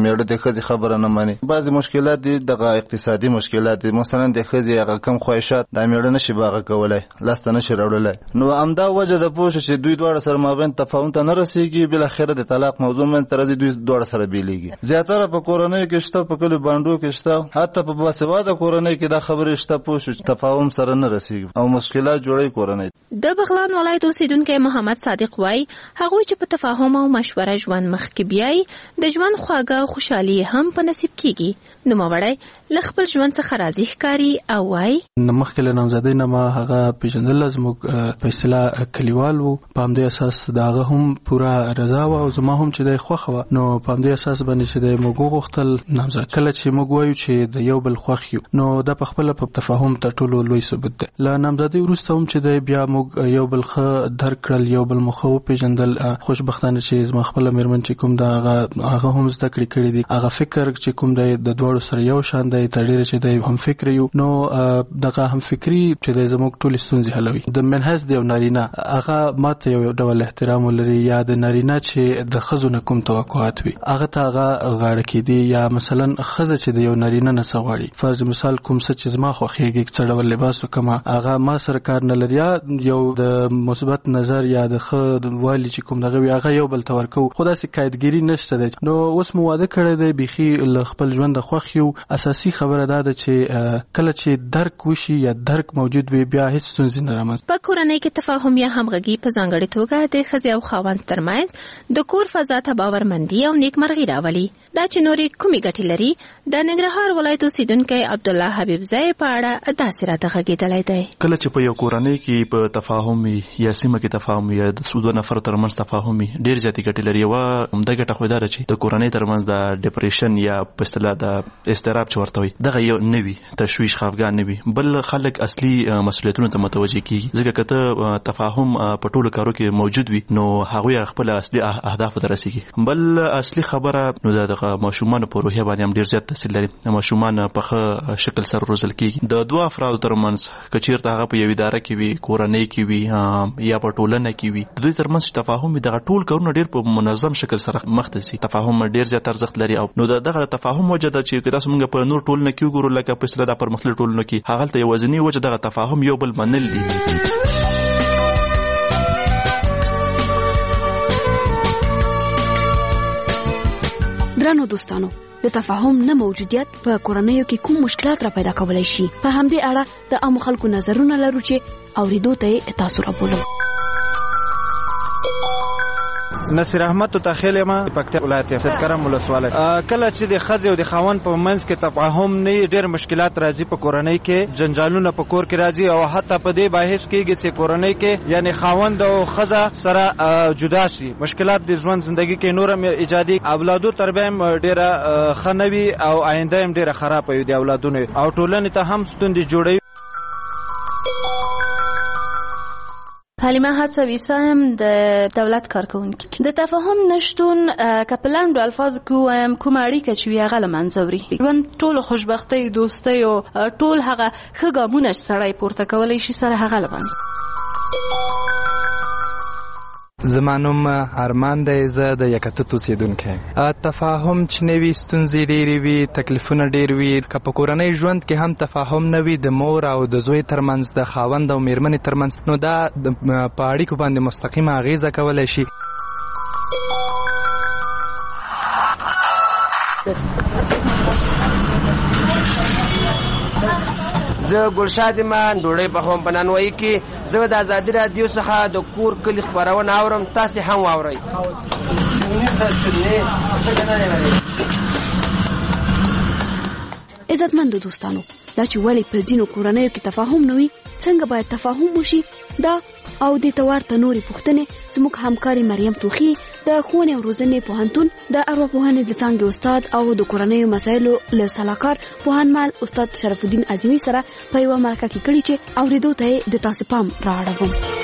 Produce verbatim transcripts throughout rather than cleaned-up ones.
میړه د ښځې خبره نه مني. بعضې مشکلات دي دغه اقتصادي مشکلات دي، مثلا د ښځې هغه کم خواهشات دا میړه نشي باغه کولی، لاسته نشي راوړلی. نو همدا وجه د پوه شو چې دوی دواړه سره مابین تفاهم ته نه رسېږي، بالاخره د طلاق موضوع منځ ته راځي، دوی دواړه سره بیلیږي. زیاتره په کورنیو کې شته، په کلیو بانډو کې شته، حتی په باسواده کورنۍ کې دا خبرې شته، پوه شو چې تفاهم سره نه رسېږي او مشکلات جوړوي کورنۍ. د بغلان ولایت اوسیدونکی محمد صادق وایي هغوی چې په تفاهم او مشوره ژوند مخکې بیایي د ژوند خواږه او خوشحالي هم په نصیب کیږي. نوموړی له خپل ژوند څخه راضي ښکاري او وایي مخکې له نامزدۍ نه ما هغه پېژندله، زموږ په اصطلاح کلیوال وو، په همدې اساس د هغه هم پوره رضا وه او زما هم چې دی خوښه وه. نو په همدې اساس باندې چې دی موږ وغوښتل نامزد. کله چې موږ وایو چې د یو بل خوښ یو نو دا په خپله په تفاهم تر ټولو لوی ثبوت دی. له نامزدۍ وروسته هم چې دی بیا موږ یو بل ښه درک کړل، یو بل مو ښه وپېژندل. خوشبختانه چې زما خپله مېرمن چې کوم ده هغه هم زده کړې کړي دي، هغه فکر چې کوم دی د دواړو سره یو شان دی، تر ډېره چې دی هم فکر یو. نو دغه هم فکري چې دی زموږ ټولې ستونزې حلوي. د منحص دی او نارینه هغه ماته یو ډول احترام ولري، یا د نارینه چې د ښځو نه کوم توقعات وي هغه ته هغه غاړه کېدي، یا مثلا ښځه چې د یو نارینه نه څه غواړي، فرض مثال کوم څه چې زما خوښېږي، څه ډول لباس وکړمه هغه ما سره کار نه لري، یا یو د مثبت نظر یا د ښه والي چې کوم دغه وي هغه یو بل ته ورکوو، خو داسې قاعدګیري نشته دی. نو اوس مو واده کړی دی، بیخي له خپل ژونده خوښ یو. اساسي خبره دا ده چې کله چې درک وشي یا درک موجود وي بیا هیڅ ستونزې نه رامنځته. په کورنۍ کې تفاهم یا همغږي په ځانګړې توګه د ښځې او خاوند ترمنځ د کور فضا ته باورمندي او نیکمرغي راولي. دا چې نورې کومې ګټې لري د ننګرهار ولایت اوسیدونکی عبدالله حبیب زی په اړه داسې راته غږېدلی دی. کله چې په یو کورنۍ کې په تفاهم وي یا سیمه کې تفاهم وي یا د څو دوه نفرو ترمنځ تفاهم وي ډېر زیاتې ګټې لري. یوه عمده ګټه خو دا ده چې د کورنۍ ترمنځ د ډپریشن یا په اصطلاح د اضطراب چې ورته وي دغه یو نه وي، تشویش خفګان نه وي، بل خلک اصلي مسؤلیتونو ته متوجه کېږي. ځکه که ته تفاهم په ټولو کارو کې موجود وي نو هغوی خپل اصلي اهدافو ته رسېږي. بل اصلي خبره نو د دغه ماشومانو په روحیه باندې هم ډېر زیات تاثیر لري. ماشومان په ښه شکل سره روزل کېږي. د دوه افرادو ترمنځ که چېرته هغه په یو اداره کې وي، کورنۍ کې وي یا په ټولنه کې وي، د دوی ترمنځ چې تفاهم وي دغه ټول کارونه ډېر په منظم شکل سره مخته ځي. تفاهم ډېر زیات ارزښت لري او نو دغه تفاهم وجه ده چې تاسو موږ په نور ټولنه کې وګورو لکه په اصطلاح د پرمختللو ټولنو کې هغلته یوازینۍ وجه دغه تفاهم یو بل منل دي. درنو دوستانو، د تفاهم نه موجودیت په کورنیو کې کوم مشکلات را پیدا کولای شي؟ په همدې اړه د عامو خلکو نظرونه لرو چې اوریدو ته تاسو راپولم. نصیر احمد تو تخیل ما پکتیا ولایت سرکرم ولسواله. کله چې د خځې او د خاوند په منځ کې تفاهم نه ډېر مشکلات راځي، په کورنۍ کې جنجالونه په کور کې راځي او حتی په دې باعث کېږي چې کورنۍ کې یعنی خاوند او ښځه سره جدا شي. مشکلات د ژوند زندگی کې نورم ایجادي، اولادو تربیه هم ډېره ښه نه وي او آینده هم ډېره خرابه وي د اولادونو او ټولنې ته هم ستونزې جوړوي. حلیمه هڅوي سم د دولت کارکونکي د تفاهم نشتون کپلند الفاظ کوم کوم اړیکه چې وی هغه لمنځوري ژوند ټول خوشبختي دوستي او ټول هغه خګامونه سړی پورته کولای شي سره هغه لمنځ. زمانوم ارمان دی، زه د یکتوت اوسیدونکی. تفاهم چې نه وي ستونزې ډېرې وي، تکلیفونه ډېر وي. که په کورنۍ ژوند کې هم تفاهم نه وي د مور او د زوی ترمنځ، د خاوند او میرمنې ترمنځ، نو دا په اړیکو باندې مستقیمه اغیزه کولی شي. زه ګلشاد ایمان ډوډۍ پخوم په نانوایي کې. زه د ازادي رادیو څخه د کور کلي خپرونه اورم، تاسې هم واورئ. عزتمندو دوستانو، دا چې ولې په ځینو کورنیو کې تفاهم نه وي، څنګه باید تفاهم وشي، دا او د توارته نورې پوښتنې زموږ همکاري مریم توخي د ښوونې او روزنې پوهنتون د ارواپوهنې د څانګې استاد او د کورنیو مسایلو له سلاکار پوهنمال استاد شرف الدین عظیمي سره په یوه مرکه کې کړي چې اوریدو ته د تاسو پام رااړوم.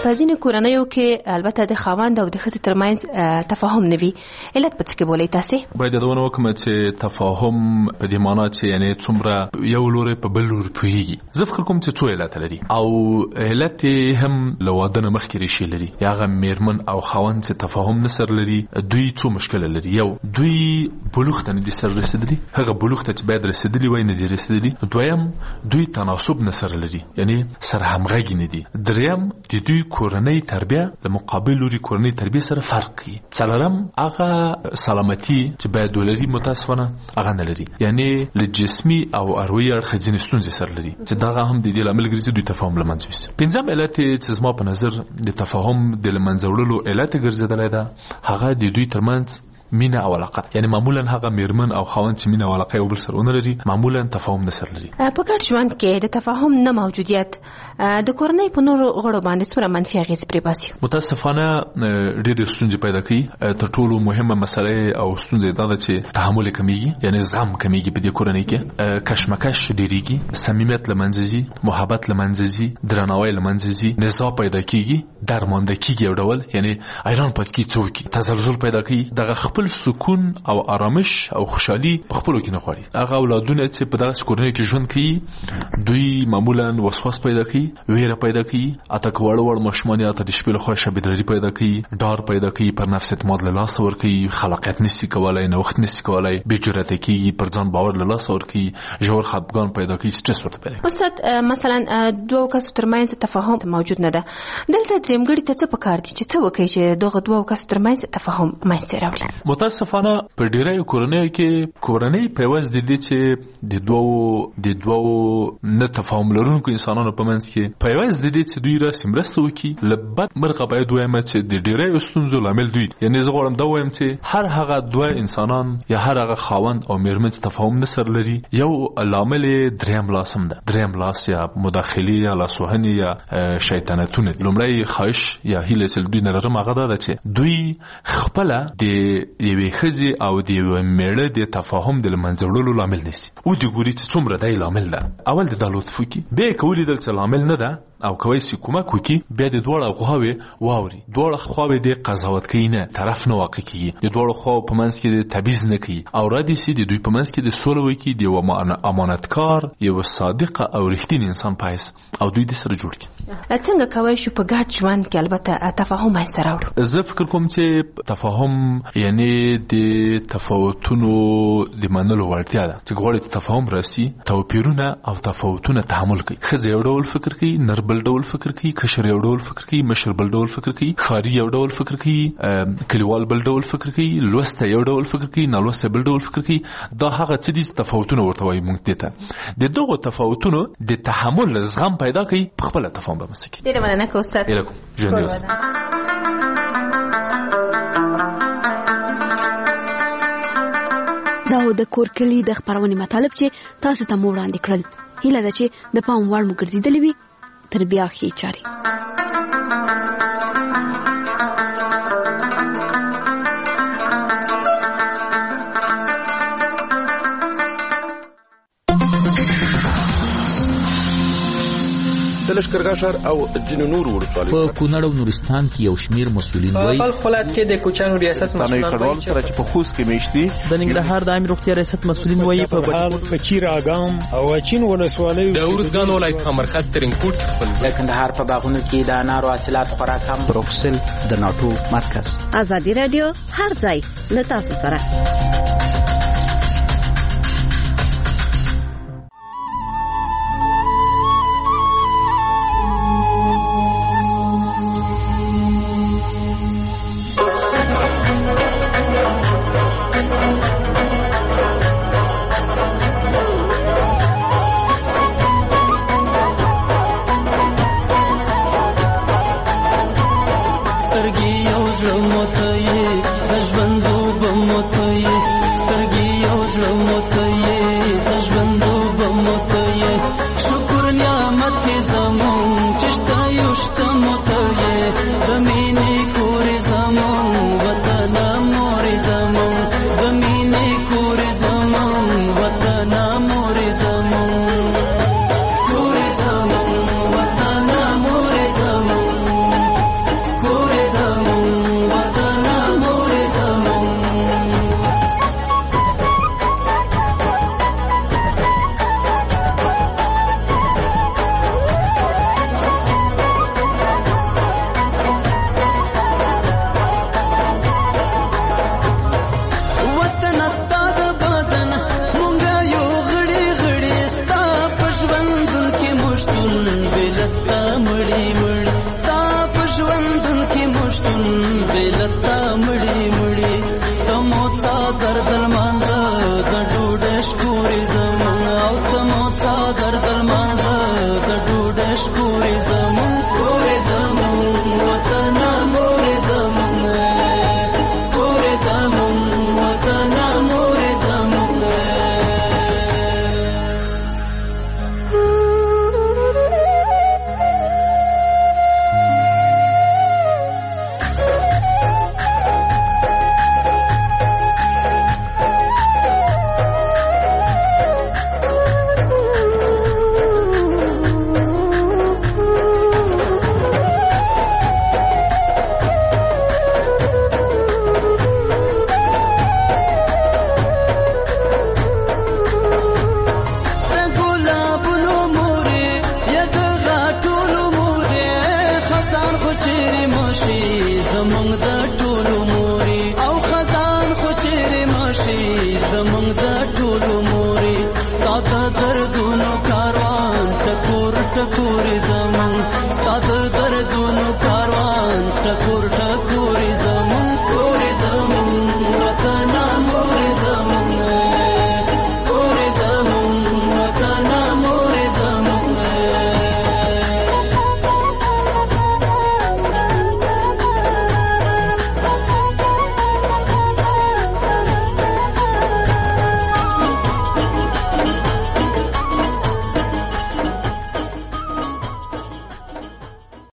په ځینې کورنیو کې البته د خاوند او د ښځې ترمنځ تفاهم نه وي، علت په څه کې بولئ تاسې؟ باید یادونه وکړم چې تفاهم په دې معنا چې یعنی څومره یو لوري په بل لوري پوهیږي. زه فکر کوم چې څو علت لري او علت هم له واده نه مخکې ریښې لري. یا هغه میرمن او خاوند چې تفاهم نه سره لري دوی څو مشکل لري. یو دوی بلوغ ته نه دي سره رسیدلي، هغه بلوغ ته چې باید رسیدلي وای نه دي رسیدلي. دویم دوی تناسب نه سره لري، یعنی سره همغږي نه دي. دریم د دوی کورنۍ تربیه له مقابل لوري کورنۍ تربیه سره فرق کوي. څلورم هغه سلامتی چې باید ولري متاسفانه هغه نه لري، یعنی له جسمي او اروایي اړخه ځینې ستونزې سره لري چې دغه هم د دې لامل ګرځي دوی تفاهم له منځه ویسي. پنځم علت چې زما په نظر د تفاهم د له منځه وړلو علت ګرځېدلی ده هغه د دوی ترمنځ مینه او علاقه، یعنی معمولا هغه میرمن او خاوند چې مینه او علاقه یو بل سره ونه لري معمولا تفاهم نه سره لري. په ګډ ژوند کې د تفاهم نه موجودیت د کورنۍ په نورو غړو باندې څومره منفي اغېز پرې باسي؟ متاسفانه ډېرې ستونزې پیدا کوي. تر ټولو مهمه مسله او ستونزه دا ده چې تحمل کمیږي، یعنی زغم کمیږي په دې کورنۍ کې، کشمکش ډېریږي، صمیمیت له منځه ځي، محبت له منځه ځي، درناوی له منځه ځي، نزاع پیدا کیږي، درمانده کیږي یو ډول، یعنی ایران پد کی څوک تزلزل پیدا کوي. دغه خپل سکون او آرامش او خوشحالي په خپلو کې نه غواړي. هغه اولادونه چې په دغه کورنۍ کې ژوند کوي دوی معمولا وسواس پیدا کوي، ویره پیدا کوي، اته وړ وړ ماشومان یا ته د شپې لخوا شبیدري پیدا کوي، ډار پیدا کوي، پر نفس اعتماد له لاسه ورکوي، خلاقیت نشي کولای، نوښت نشي کولای، بې جرأته کیږي، پر ځان باور له لاسه ورکوي، ژور خپګان پیدا کوي، سټرس ورته پیدا کوي. استاد مثلا دوه کسو ترمنځ تفاهم موجود نه ده، دلته دریمګړي ته څه پکار دي چې څه وکړي چې دغه دوه کسو ترمنځ تفاهم منځته راوړي؟ متاسفانه په ډیری کورنیو کې کورنۍ پیوز د دې چې د دوو د دوو نه تفاهم لرونکو انسانانو په منځ کې پیوز د دې چې دوی راسي مرسته وکړي. لبد مرغه باید وایم چې د ډیری ستونزو لامل دوی، یعنی زه غواړم دا وایم چې هر هغه دوه انسانان یا هر هغه خاوند او میرمن چې تفاهم نه سره لري یو لامل دریم لاس هم ده. دریم لاس یا مداخله یا لاسوهنه یا شیطنتونه. لومړی خواهش یا هیله چې دوی نه لرم هغه ده چې دوی خپل د یوې ښځې او د یوې میړه د تفاهم د له منځه وړلو لامل نشي. او د ګوري چې څومره دی لامل ده، اول د دا لطف وکړي، بیا یې که ولیدل چې لامل نه ده او کوي چې کومک وکړي بیا د دواړه خواوې واوري. دواړه خواوې د قضاوت کوي نه، طرف نه واقع کیږي، د دواړو خواو په منځ کې د تبعیض نه کوي او را دي سي د دوی په منځ کې د سوله وکړي، د یو امانتکار یو صادق او رښتینی انسان په حیث او دوی د سره جوړ کړي. څنګه کولی شو په ګډ ژوند کې البته تفاهم منځته راوړو؟ زه فکر کوم چې تفاهم یعنی د تفاوتونو د منلو وړتیا ده. چې غواړي چې تفاهم راسي توپیرونه او تفاوتونه تحمل کوي. ښځه یو ډول فکر کوي، نر بل ډول فکر کوي، کشر یو ډول فکر کوي، مشر بل ډول فکر کوي، ښاري یو ډول فکر کوي، کلیوال بل ډول فکر کوي، لوسته یو ډول فکر کوي، نالوسته بل ډول فکر کوي. دا هغه څه دي تفاوتونه ورته وایي موږ دې ته. د دغو تفاوتونو د تحمل زغم پیدا کوي، په خپله تفاهم به مسته کوي. ډېره مننه که استاد. هیله کوم ژوندي اوسئ. دا د کور کلی د خبرونې مطالب چې تاسو ته مو وړاندې کړل. هیله ده چې د پام وړ مو ګرځېدلې وي. تر بیا ښې چارې. د لښکرګاه ښار او ځینو نورو ولسوالیو په کونړ او نورستان کې یو شمیر مسؤلین وایي په ولایت کې د کوچانو ریاست مسؤلین کډوال سره چې په خوست کې میشتي د ننګرهار د عامه روغتیا ریاست مسؤلین وایي په بهار پچیر اګام او اچین ولسوالیو د اورزګان ولایت په مرکز ترینکوټ خپل د کندهار په باغونو کې د انارو حاصلات خورا کم. بروکسل د ناټو مرکز. ازادي رادیو هر ځای له تاسو سره. نشتون بلتا